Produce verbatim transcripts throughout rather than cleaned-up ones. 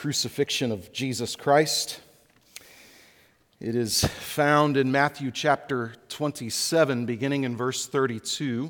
crucifixion of Jesus Christ. It is found in Matthew chapter twenty-seven, beginning in verse thirty-two.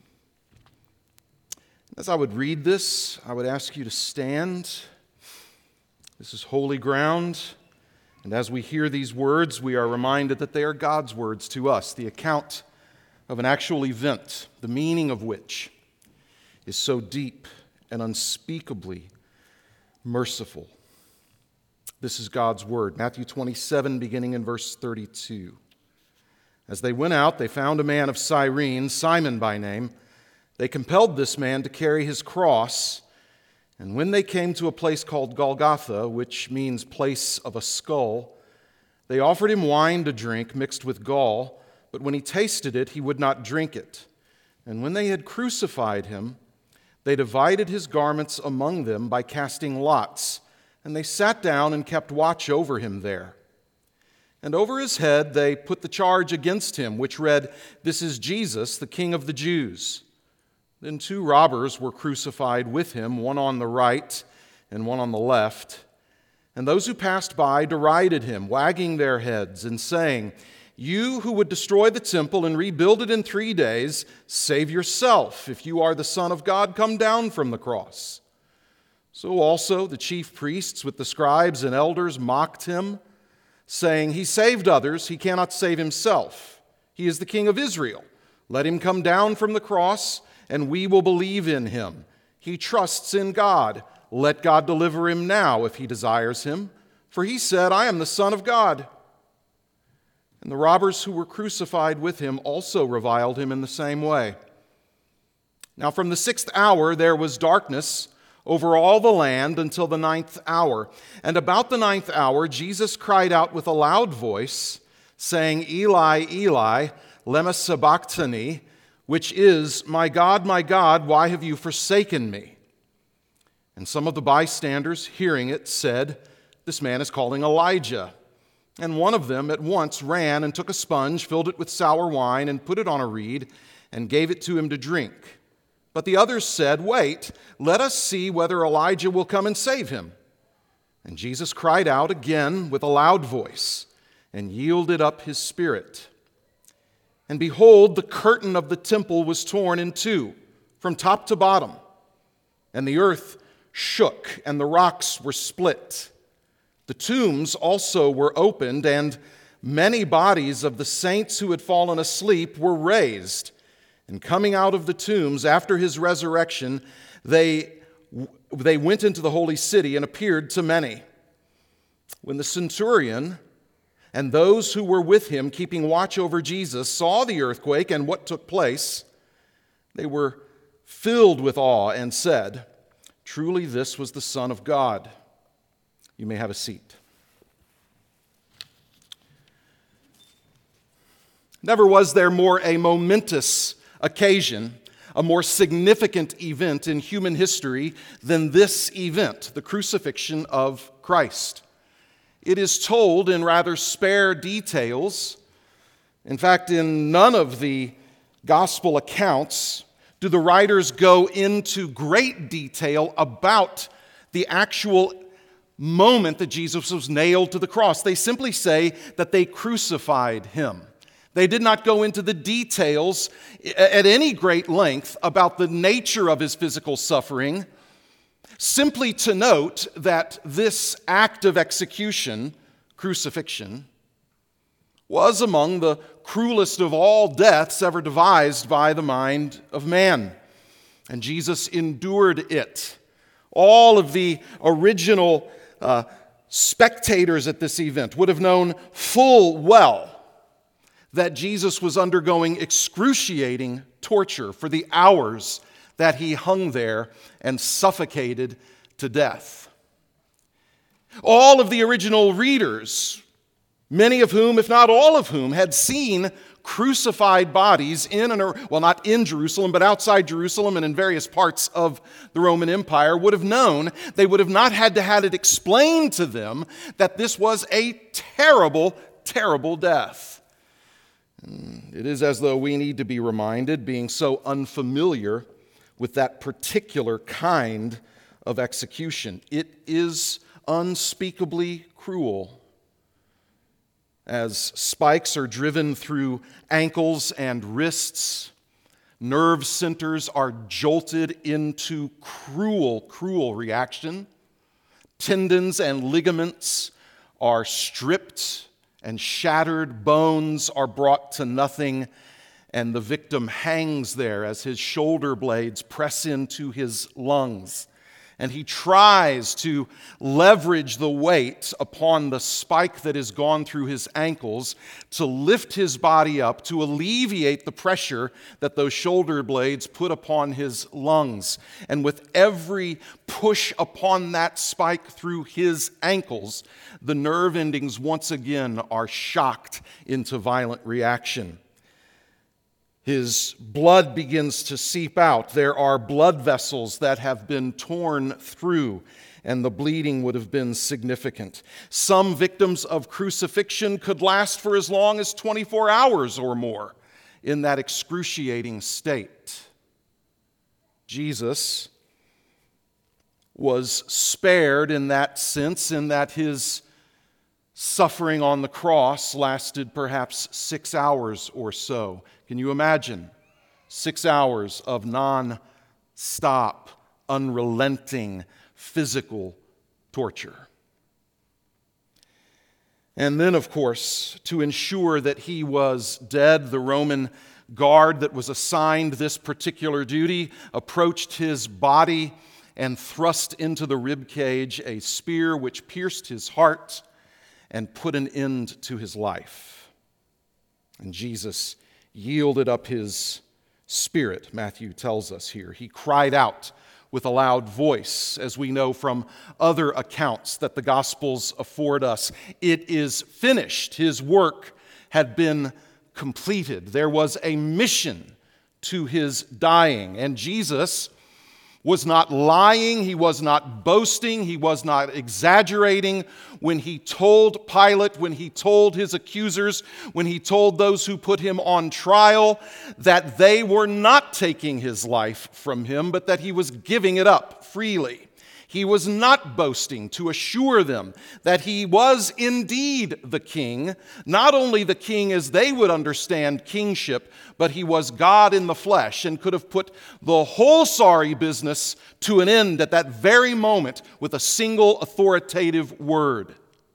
As I would read this, I would ask you to stand. This is holy ground, and as we hear these words, we are reminded that they are God's words to us, the account of an actual event, the meaning of which is so deep and unspeakably merciful. This is God's word. Matthew twenty-seven, beginning in verse thirty-two. As they went out, they found a man of Cyrene, Simon by name. They compelled this man to carry his cross, and when they came to a place called Golgotha, which means place of a skull, they offered him wine to drink mixed with gall, but when he tasted it, he would not drink it. And when they had crucified him, they divided his garments among them by casting lots, and they sat down and kept watch over him there. And over his head they put the charge against him, which read, "This is Jesus, the King of the Jews." Then two robbers were crucified with him, one on the right and one on the left. And those who passed by derided him, wagging their heads and saying, "You who would destroy the temple and rebuild it in three days, save yourself. If you are the Son of God, come down from the cross." So also the chief priests with the scribes and elders mocked him, saying, "He saved others, he cannot save himself. He is the King of Israel. Let him come down from the cross, and we will believe in him. He trusts in God. Let God deliver him now if he desires him. For he said, 'I am the Son of God.'" And the robbers who were crucified with him also reviled him in the same way. Now from the sixth hour there was darkness over all the land until the ninth hour. And about the ninth hour Jesus cried out with a loud voice, saying, "Eli, Eli, lema sabachthani," which is, "My God, my God, why have you forsaken me?" And some of the bystanders, hearing it, said, "This man is calling Elijah." And one of them at once ran and took a sponge, filled it with sour wine, and put it on a reed, and gave it to him to drink. But the others said, "Wait, let us see whether Elijah will come and save him." And Jesus cried out again with a loud voice, and yielded up his spirit. And behold, the curtain of the temple was torn in two, from top to bottom. And the earth shook, and the rocks were split. The tombs also were opened, and many bodies of the saints who had fallen asleep were raised. And coming out of the tombs after his resurrection, they, they went into the holy city and appeared to many. When the centurion and those who were with him keeping watch over Jesus saw the earthquake and what took place, they were filled with awe and said, "Truly this was the Son of God." You may have a seat. Never was there more a momentous occasion, a more significant event in human history than this event, the crucifixion of Christ. It is told in rather spare details. In fact, in none of the gospel accounts do the writers go into great detail about the actual moment that Jesus was nailed to the cross. They simply say that they crucified him. They did not go into the details at any great length about the nature of his physical suffering, simply to note that this act of execution, crucifixion, was among the cruelest of all deaths ever devised by the mind of man. And Jesus endured it. All of the original uh, spectators at this event would have known full well that Jesus was undergoing excruciating torture for the hours that he hung there and suffocated to death. All of the original readers, many of whom, if not all of whom, had seen crucified bodies in and, well, not in Jerusalem, but outside Jerusalem and in various parts of the Roman Empire, would have known, they would have not had to have it explained to them that this was a terrible, terrible death. It is as though we need to be reminded, being so unfamiliar with that particular kind of execution. It is unspeakably cruel. As spikes are driven through ankles and wrists, nerve centers are jolted into cruel, cruel reaction. Tendons and ligaments are stripped and shattered. Bones are brought to nothing, and the victim hangs there as his shoulder blades press into his lungs. And he tries to leverage the weight upon the spike that has gone through his ankles to lift his body up, to alleviate the pressure that those shoulder blades put upon his lungs. And with every push upon that spike through his ankles, the nerve endings once again are shocked into violent reaction. His blood begins to seep out. There are blood vessels that have been torn through, and the bleeding would have been significant. Some victims of crucifixion could last for as long as twenty-four hours or more in that excruciating state. Jesus was spared in that sense, in that his suffering on the cross lasted perhaps six hours or so. Can you imagine? Six hours of non-stop, unrelenting physical torture. And then, of course, to ensure that he was dead, the Roman guard that was assigned this particular duty approached his body and thrust into the rib cage a spear which pierced his heart and put an end to his life. And Jesus yielded up his spirit, Matthew tells us here. He cried out with a loud voice, as we know from other accounts that the Gospels afford us. It is finished. His work had been completed. There was a mission to his dying, and Jesus was not lying, he was not boasting, he was not exaggerating when he told Pilate, when he told his accusers, when he told those who put him on trial that they were not taking his life from him, but that he was giving it up freely. He was not boasting to assure them that he was indeed the king, not only the king as they would understand kingship, but he was God in the flesh and could have put the whole sorry business to an end at that very moment with a single authoritative word.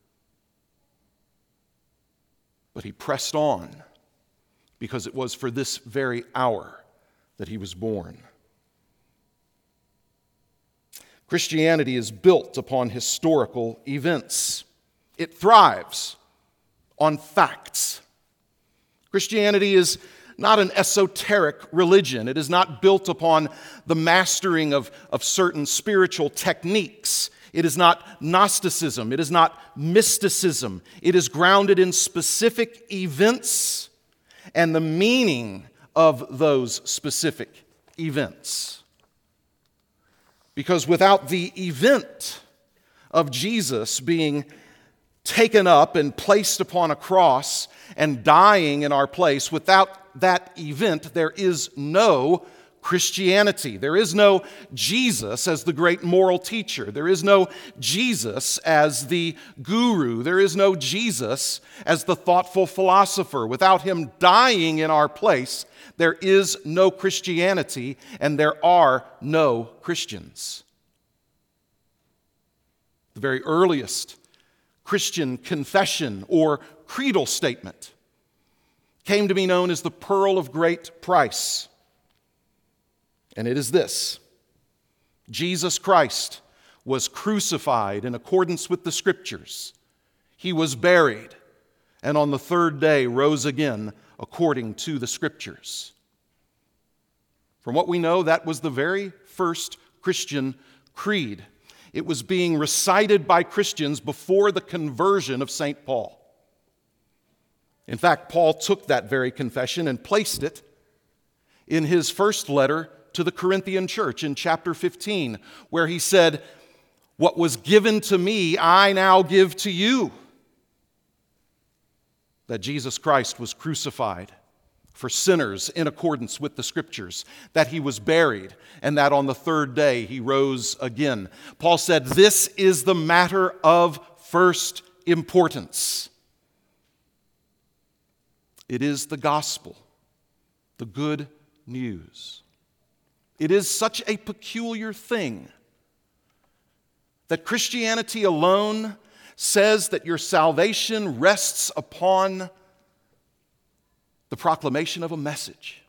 But he pressed on because it was for this very hour that he was born. Christianity is built upon historical events. It thrives on facts. Christianity is not an esoteric religion. It is not built upon the mastering of, of certain spiritual techniques. It is not Gnosticism. It is not mysticism. It is grounded in specific events and the meaning of those specific events. Because without the event of Jesus being taken up and placed upon a cross and dying in our place, without that event, there is no Christianity. There is no Jesus as the great moral teacher. There is no Jesus as the guru. There is no Jesus as the thoughtful philosopher. Without him dying in our place, there is no Christianity, and there are no Christians. The very earliest Christian confession or creedal statement came to be known as the Pearl of Great Price. And it is this: Jesus Christ was crucified in accordance with the Scriptures. He was buried, and on the third day rose again according to the Scriptures. From what we know, that was the very first Christian creed. It was being recited by Christians before the conversion of Saint Paul. In fact, Paul took that very confession and placed it in his first letter to the Corinthian church in chapter fifteen, where he said, "What was given to me, I now give to you." That Jesus Christ was crucified for sinners in accordance with the Scriptures, that he was buried, and that on the third day he rose again. Paul said, this is the matter of first importance. It is the gospel, the good news. It is such a peculiar thing that Christianity alone says that your salvation rests upon the proclamation of a message.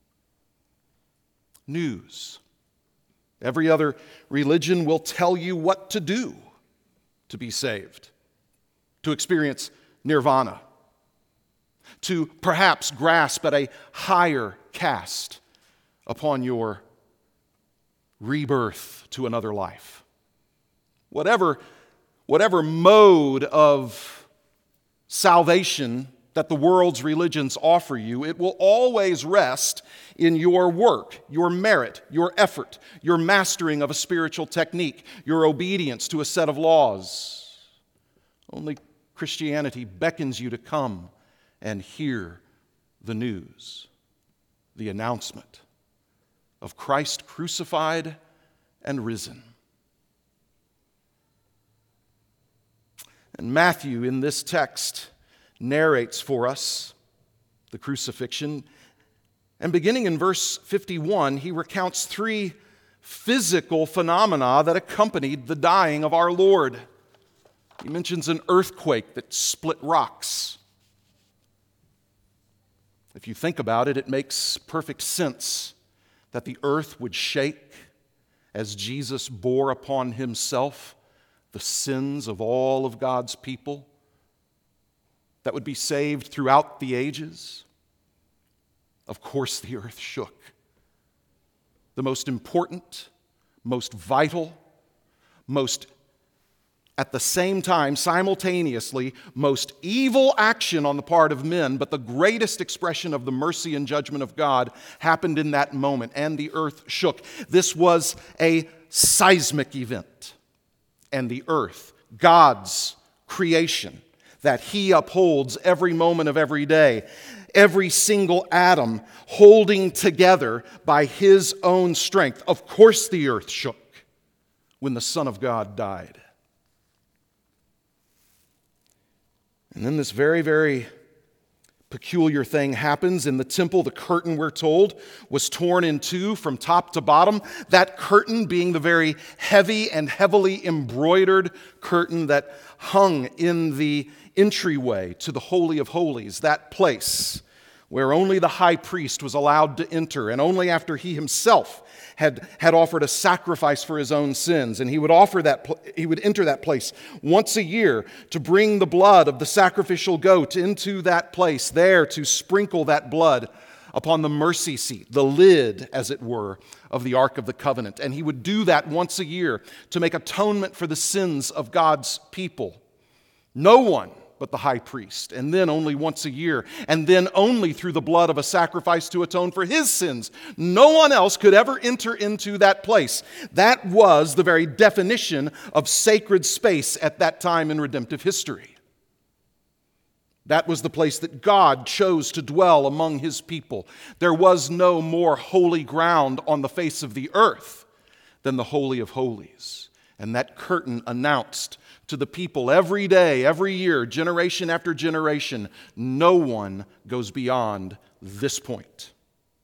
News. Every other religion will tell you what to do to be saved, to experience nirvana, to perhaps grasp at a higher caste upon your rebirth to another life. Whatever, whatever mode of salvation that the world's religions offer you, it will always rest in your work, your merit, your effort, your mastering of a spiritual technique, your obedience to a set of laws. Only Christianity beckons you to come and hear the news, the announcement of Christ crucified and risen. And Matthew, in this text, narrates for us the crucifixion. And beginning in verse fifty-one, he recounts three physical phenomena that accompanied the dying of our Lord. He mentions an earthquake that split rocks. If you think about it, it makes perfect sense that the earth would shake as Jesus bore upon himself the sins of all of God's people that would be saved throughout the ages. Of course, the earth shook. The most important, most vital, most, at the same time, simultaneously, most evil action on the part of men, but the greatest expression of the mercy and judgment of God happened in that moment, and the earth shook. This was a seismic event, and the earth, God's creation, that he upholds every moment of every day, every single atom holding together by his own strength. Of course the earth shook when the Son of God died. And then this very, very peculiar thing happens in the temple. The curtain, we're told, was torn in two from top to bottom. That curtain being the very heavy and heavily embroidered curtain that hung in the entryway to the Holy of Holies, that place where only the high priest was allowed to enter, and only after he himself had, had offered a sacrifice for his own sins. And he would offer that, he would enter that place once a year to bring the blood of the sacrificial goat into that place, there to sprinkle that blood upon the mercy seat, the lid, as it were, of the Ark of the Covenant. And he would do that once a year to make atonement for the sins of God's people. No one but the high priest, and then only once a year, and then only through the blood of a sacrifice to atone for his sins. No one else could ever enter into that place. That was the very definition of sacred space at that time in redemptive history. That was the place that God chose to dwell among his people. There was no more holy ground on the face of the earth than the Holy of Holies. And that curtain announced to the people every day, every year, generation after generation, no one goes beyond this point.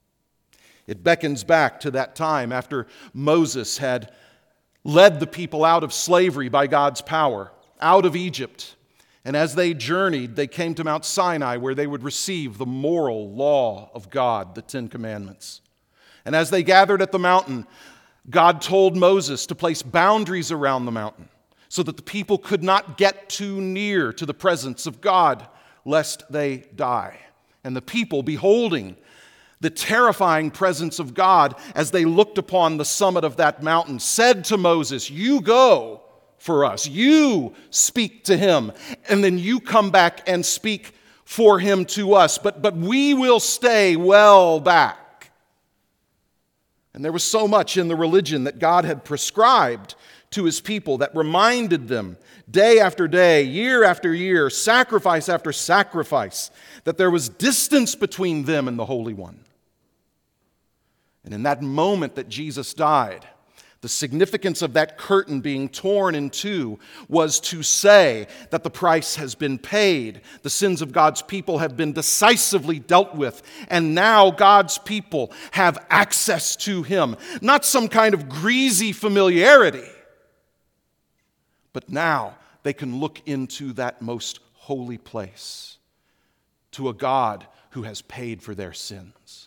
It beckons back to that time after Moses had led the people out of slavery by God's power, out of Egypt. And as they journeyed, they came to Mount Sinai, where they would receive the moral law of God, the Ten Commandments. And as they gathered at the mountain, God told Moses to place boundaries around the mountain, so that the people could not get too near to the presence of God, lest they die. And the people, beholding the terrifying presence of God as they looked upon the summit of that mountain, said to Moses, "You go for us. You speak to him, and then you come back and speak for him to us. But, but we will stay well back." And there was so much in the religion that God had prescribed to his people that reminded them day after day, year after year, sacrifice after sacrifice, that there was distance between them and the Holy One. And in that moment that Jesus died, the significance of that curtain being torn in two was to say that the price has been paid. The sins of God's people have been decisively dealt with. And now God's people have access to him. Not some kind of greasy familiarity, but now they can look into that most holy place to a God who has paid for their sins.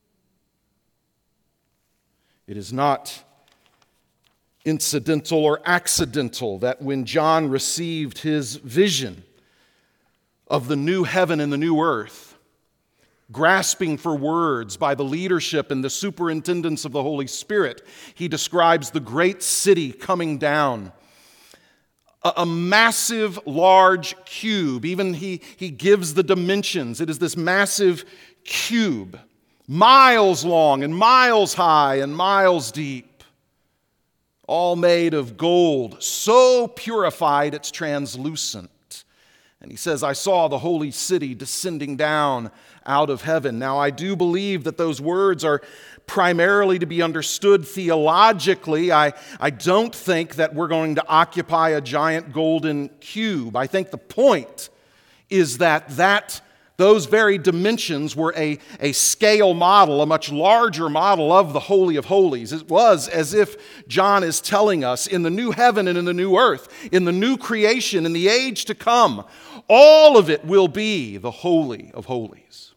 It is not incidental or accidental that when John received his vision of the new heaven and the new earth, grasping for words by the leadership and the superintendence of the Holy Spirit, he describes the great city coming down. A, a massive, large cube. Even he, he gives the dimensions. It is this massive cube, miles long and miles high and miles deep, all made of gold, so purified it's translucent. And he says, I saw the holy city descending down out of heaven. Now, I do believe that those words are primarily to be understood theologically. I, I don't think that we're going to occupy a giant golden cube. I think the point is that that those very dimensions were a, a scale model, a much larger model of the Holy of Holies. It was as if John is telling us in the new heaven and in the new earth, in the new creation, in the age to come, all of it will be the Holy of Holies.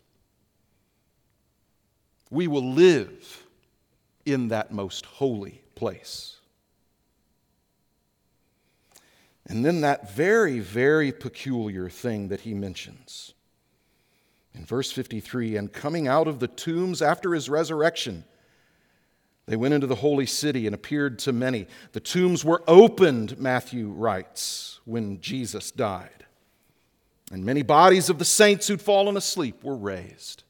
We will live in that most holy place. And then that very, very peculiar thing that he mentions. In verse fifty-three, and coming out of the tombs after his resurrection, they went into the holy city and appeared to many. The tombs were opened, Matthew writes, when Jesus died. And many bodies of the saints who'd fallen asleep were raised.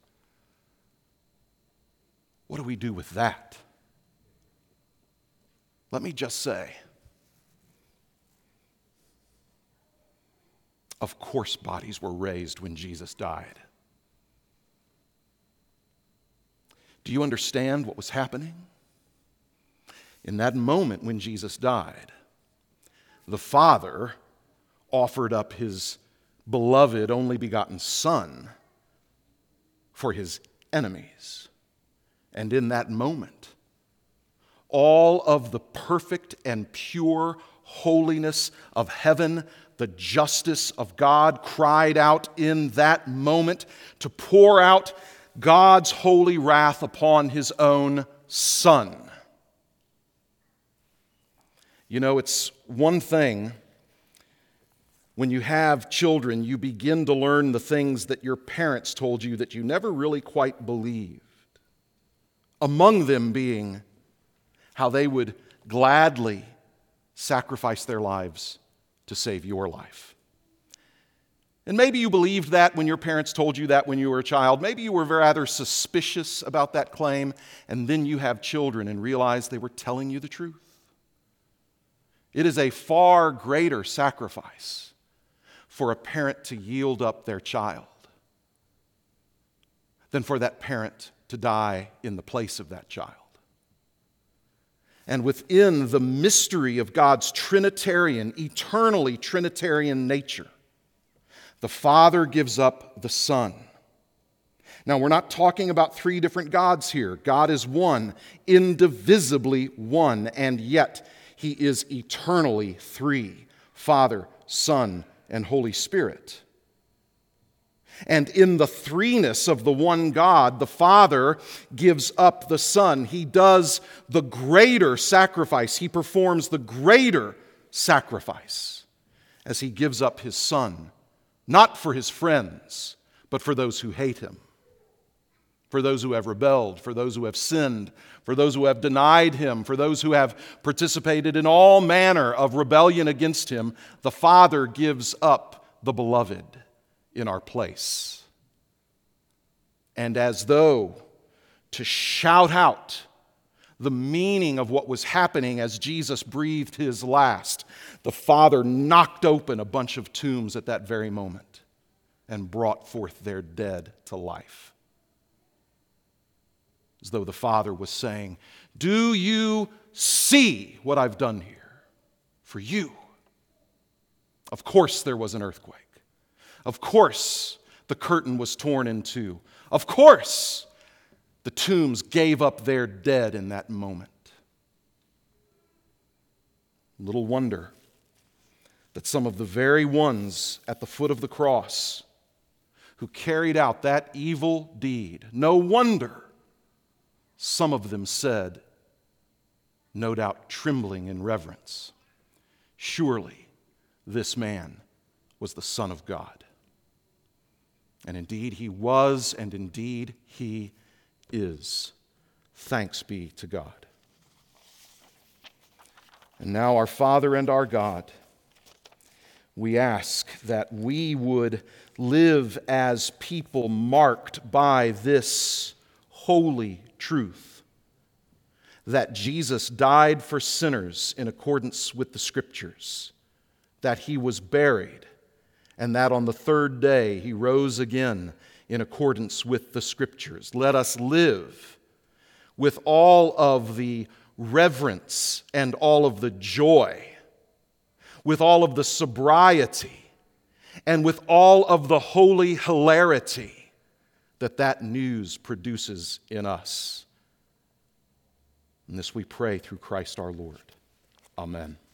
What do we do with that? Let me just say, of course bodies were raised when Jesus died. Do you understand what was happening? In that moment when Jesus died, the Father offered up his beloved, only begotten Son for his enemies. And in that moment, all of the perfect and pure holiness of heaven, the justice of God, cried out in that moment to pour out God's holy wrath upon his own Son. You know, it's one thing when you have children, you begin to learn the things that your parents told you that you never really quite believed. Among them being how they would gladly sacrifice their lives to save your life. And maybe you believed that when your parents told you that when you were a child. Maybe you were rather suspicious about that claim, and then you have children and realize they were telling you the truth. It is a far greater sacrifice for a parent to yield up their child than for that parent to die in the place of that child. And within the mystery of God's Trinitarian, eternally Trinitarian nature, the Father gives up the Son. Now, we're not talking about three different gods here. God is one, indivisibly one, and yet he is eternally three: Father, Son, and Holy Spirit. And in the threeness of the one God, the Father gives up the Son. He does the greater sacrifice. He performs the greater sacrifice as he gives up his Son, not for his friends, but for those who hate him, for those who have rebelled, for those who have sinned, for those who have denied him, for those who have participated in all manner of rebellion against him. The Father gives up the beloved in our place. And as though to shout out the meaning of what was happening as Jesus breathed his last, the Father knocked open a bunch of tombs at that very moment and brought forth their dead to life. As though the Father was saying, do you see what I've done here for you? Of course there was an earthquake. Of course the curtain was torn in two. Of course the tombs gave up their dead in that moment. Little wonder that some of the very ones at the foot of the cross who carried out that evil deed, no wonder some of them said, no doubt trembling in reverence, surely this man was the Son of God. And indeed he was, and indeed he is. Thanks be to God. And now, our Father and our God, we ask that we would live as people marked by this holy truth, that Jesus died for sinners in accordance with the Scriptures, that he was buried, and that on the third day he rose again in accordance with the Scriptures. Let us live with all of the reverence and all of the joy, with all of the sobriety, and with all of the holy hilarity that that news produces in us. And this we pray through Christ our Lord. Amen.